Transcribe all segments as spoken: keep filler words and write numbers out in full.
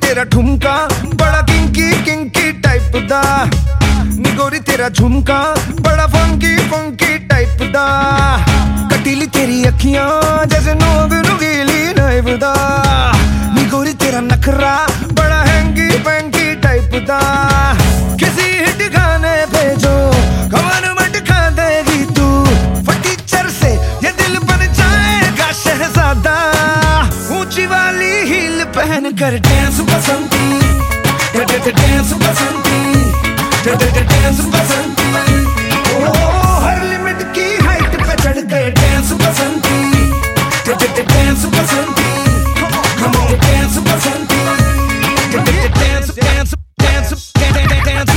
तेरा ठुमका बड़ा किंकी किंकी टाइप दा, नी गोरी तेरा झुमका बड़ा फंकी फंकी टाइप दा, कटीली तेरी अखियां जैसे नोग नुगीली नाइफ दा, नी गोरी तेरा नखरा बड़ा हैंगी पैंकी टाइप दा, किसी हिट गाने पे जो कमर मटका देगी तू, फटीचर से ये दिल बन जाएगा शहजादा, ऊंची वाली हील पहन कर dance Basanti, dance Basanti, dance Basanti, oh हर लिमिट की हाइट पे चढ़ गए dance Basanti, dance Basanti, come on dance Basanti, dance dance dance dance.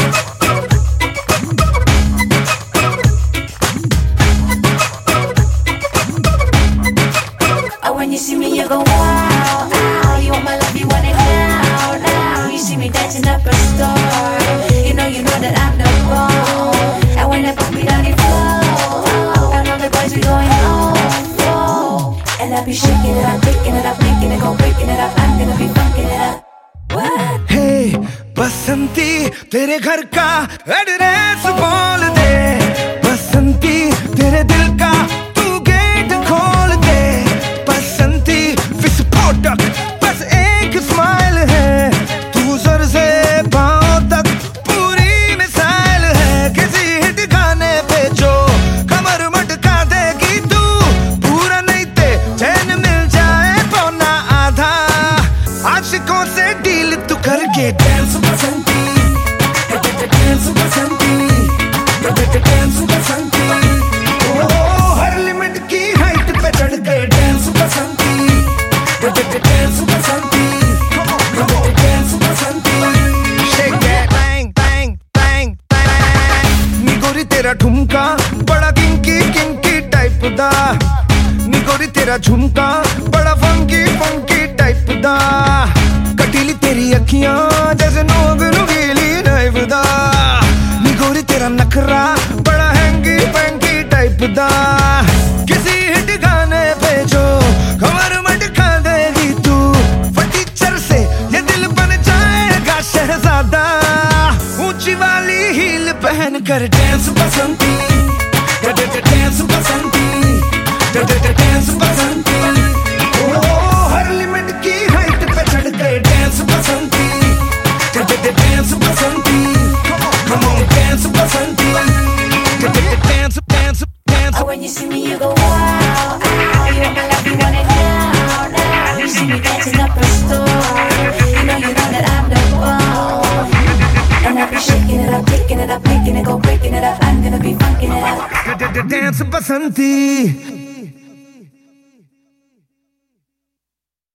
Oh, when you see me, you go wow, wow. You want my love, you want it now, now. You see me dancing up a store. You know, you know that I'm the ball. And when I put me down, it flow. And all the boys be going oh, oh. And I be shaking it up, picking it up, making it go, breaking it up. I'm gonna be funking it up. What? Hey, Basanti तेरे घर का address बोल दे, बसंती तेरे दिल का तू gate खोल दे, बसंती विस्फोटक बस एक स्माइल है, तू सर से पांव तक पूरी मिसाइल है, किसी हिट गाने पे जो कमर मटका देगी तू, पूरा नहीं ते चैन मिल जाए पौना आधा, आशिकों से डील तू करके dance Basanti, dance Basanti, dance Basanti, oh हर लिमिट की हाइट पे चढ़ गए dance Basanti, dance Basanti, dance Basanti, shake that bang bang bang bang, नी गोरी तेरा ठुमका बड़ा किंकी किंकी टाइप दा, नी गोरी तेरा झुमका बड़ा फंकी फंकी टाइप दा, कटीली तेरी अखियां जैसे नोग नुगीली नाइफ दा, नी गोरी तेरा नखरा बड़ा हैंगी पैंकी टाइप दा, किसी हिट गाने पे जो कमर मटका देगी तू, फटीचर से ये दिल बन जाएगा शहजादा, ऊंची वाली हील पहन कर dance Basanti, dance Basanti, dance Basanti, oh हर लिमिट की हाइट पे चढ़ गए dance Basanti, dance Basanti, come on dance Basanti, dance dance dance. Oh, when you see me, you go wow, wow. You want my love, you want it now, now. You see me dancing up a store. You know, you know that I'm the ball. And I be shaking it up, picking it up, making it go, breaking it up. I'm gonna be funking it up. Dance Basanti.